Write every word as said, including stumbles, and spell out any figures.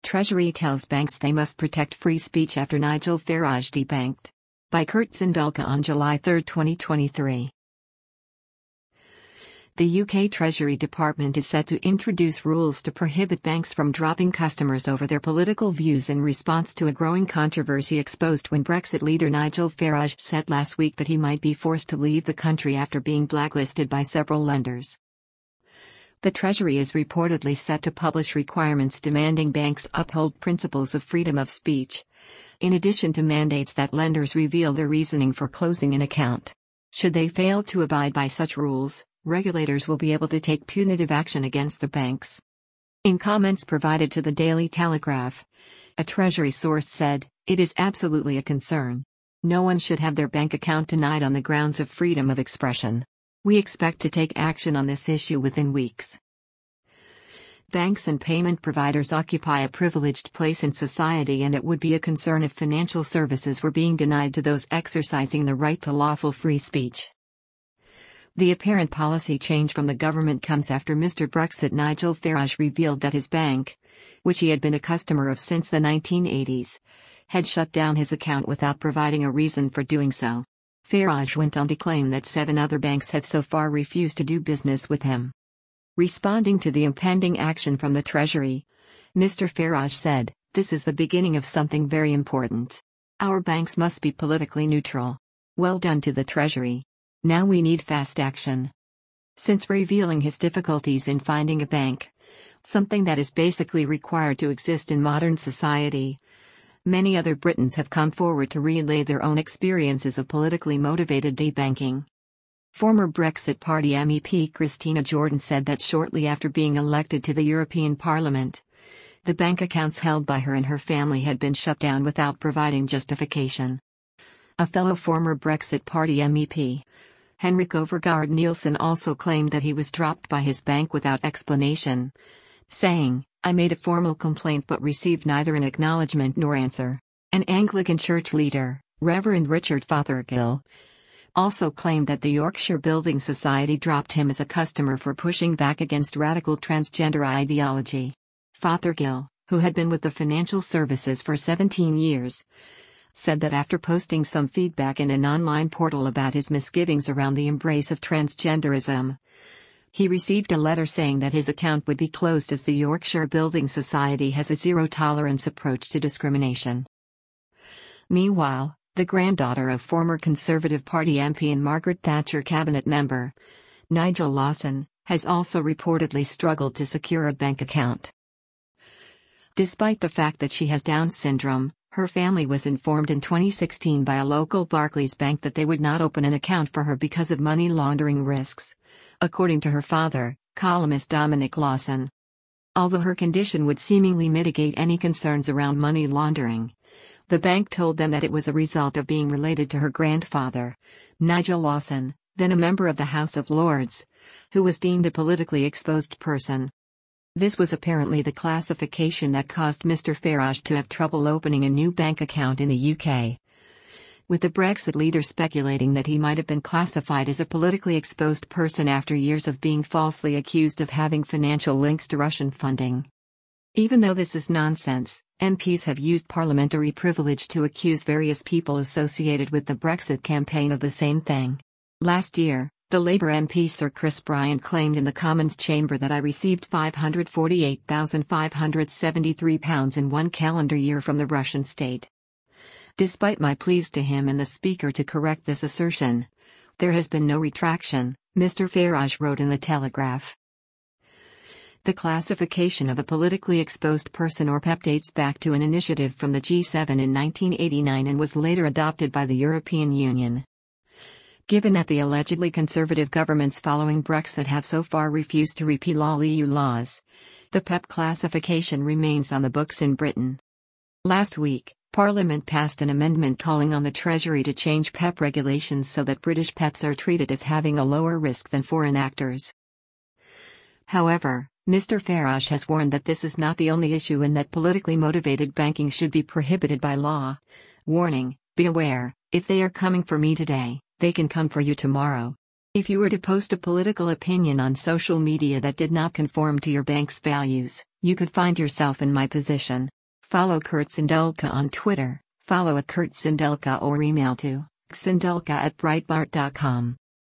Treasury tells banks they must protect free speech after Nigel Farage debanked. By Kurt Zindulka on July third, twenty twenty-three. The U K Treasury Department is set to introduce rules to prohibit banks from dropping customers over their political views in response to a growing controversy exposed when Brexit leader Nigel Farage said last week that he might be forced to leave the country after being blacklisted by several lenders. The Treasury is reportedly set to publish requirements demanding banks uphold principles of freedom of speech, in addition to mandates that lenders reveal their reasoning for closing an account. Should they fail to abide by such rules, regulators will be able to take punitive action against the banks. In comments provided to the Daily Telegraph, a Treasury source said, "It is absolutely a concern. No one should have their bank account denied on the grounds of freedom of expression. We expect to take action on this issue within weeks." Banks and payment providers occupy a privileged place in society, and it would be a concern if financial services were being denied to those exercising the right to lawful free speech. The apparent policy change from the government comes after Mister Brexit Nigel Farage revealed that his bank, which he had been a customer of since the nineteen eighties, had shut down his account without providing a reason for doing so. Farage went on to claim that seven other banks have so far refused to do business with him. Responding to the impending action from the Treasury, Mister Farage said, "This is the beginning of something very important. Our banks must be politically neutral. Well done to the Treasury. Now we need fast action." Since revealing his difficulties in finding a bank, something that is basically required to exist in modern society, many other Britons have come forward to relay their own experiences of politically motivated debanking. Former Brexit Party M E P Christina Jordan said that shortly after being elected to the European Parliament, the bank accounts held by her and her family had been shut down without providing justification. A fellow former Brexit Party M E P, Henrik Overgaard Nielsen, also claimed that he was dropped by his bank without explanation, saying, "I made a formal complaint but received neither an acknowledgement nor answer." An Anglican church leader, Reverend Richard Fothergill, also claimed that the Yorkshire Building Society dropped him as a customer for pushing back against radical transgender ideology. Fothergill, who had been with the financial services for seventeen years, said that after posting some feedback in an online portal about his misgivings around the embrace of transgenderism, he received a letter saying that his account would be closed as the Yorkshire Building Society has a zero-tolerance approach to discrimination. Meanwhile, the granddaughter of former Conservative Party M P and Margaret Thatcher cabinet member, Nigel Lawson, has also reportedly struggled to secure a bank account. Despite the fact that she has Down syndrome, her family was informed in twenty sixteen by a local Barclays bank that they would not open an account for her because of money laundering risks, according to her father, columnist Dominic Lawson. Although her condition would seemingly mitigate any concerns around money laundering, the bank told them that it was a result of being related to her grandfather, Nigel Lawson, then a member of the House of Lords, who was deemed a politically exposed person. This was apparently the classification that caused Mister Farage to have trouble opening a new bank account in the U K, with the Brexit leader speculating that he might have been classified as a politically exposed person after years of being falsely accused of having financial links to Russian funding. Even though this is nonsense, M Ps have used parliamentary privilege to accuse various people associated with the Brexit campaign of the same thing. Last year, the Labour M P Sir Chris Bryant claimed in the Commons chamber that I received five hundred forty-eight thousand five hundred seventy-three pounds in one calendar year from the Russian state. Despite my pleas to him and the Speaker to correct this assertion, there has been no retraction, Mister Farage wrote in the Telegraph. The classification of a politically exposed person or P E P dates back to an initiative from the G seven in nineteen eighty-nine and was later adopted by the European Union. Given that the allegedly conservative governments following Brexit have so far refused to repeal all E U laws, the P E P classification remains on the books in Britain. Last week, Parliament passed an amendment calling on the Treasury to change P E P regulations so that British P E Ps are treated as having a lower risk than foreign actors. However, Mister Farage has warned that this is not the only issue and that politically motivated banking should be prohibited by law. Warning, be aware, if they are coming for me today, they can come for you tomorrow. If you were to post a political opinion on social media that did not conform to your bank's values, you could find yourself in my position. Follow Kurt Sindelka on Twitter, follow at Kurt Sindelka or email to sindelka at breitbart dot com.